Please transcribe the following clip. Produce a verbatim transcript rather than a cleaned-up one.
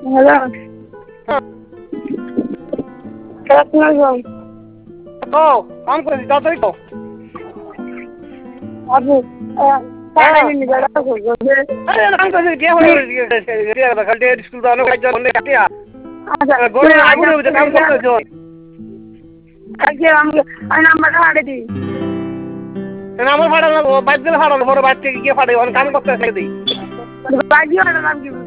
hello আসসালামু তো কাম করেছি তাড়াতাড়ি তো আপু কাম করেছি কে হয়ে খালি স্কুল তো অনেক কাজ অনেক কাটিয়া গরমে আগুনের মধ্যে কাম করতেছ কালকে আমি নাম্বারটা পাঠিয়ে দিই আমার ফাটানো বাইক দিলে ফাটানো পরে বাইক থেকে গিয়ে ফাটাই কাম করতে দিই বাকি নাম কি